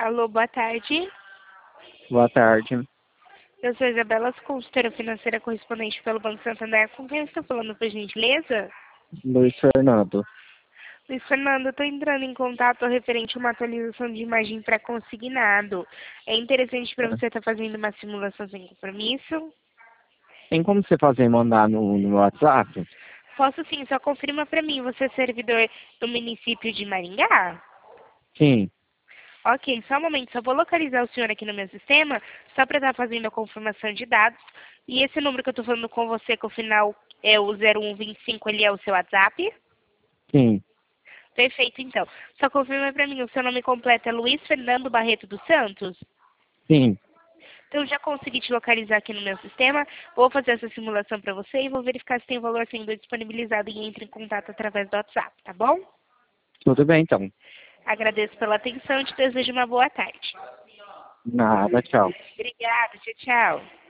Alô, boa tarde. Boa tarde. Eu sou Isabela, consultora financeira correspondente pelo Banco Santander. Com quem eu estou falando, por gentileza? Luiz Fernando. Luiz Fernando, eu estou entrando em contato referente a uma atualização de imagem para consignado. É interessante para você estar fazendo uma simulação sem compromisso? Tem como você fazer e mandar no WhatsApp? Posso sim, só confirma para mim. Você é servidor do município de Maringá? Sim. Ok, só um momento, só vou localizar o senhor aqui no meu sistema, só para estar fazendo a confirmação de dados. E esse número que eu estou falando com você, que o final é o 0125, ele é o seu WhatsApp? Sim. Perfeito, então. Só confirma para mim, o seu nome completo é Luiz Fernando Barreto dos Santos? Sim. Então, já consegui te localizar aqui no meu sistema, vou fazer essa simulação para você e vou verificar se tem valor sendo disponibilizado e entre em contato através do WhatsApp, tá bom? Tudo bem, então. Agradeço pela atenção e te desejo uma boa tarde. Nada, tchau. Obrigada, tchau, tchau.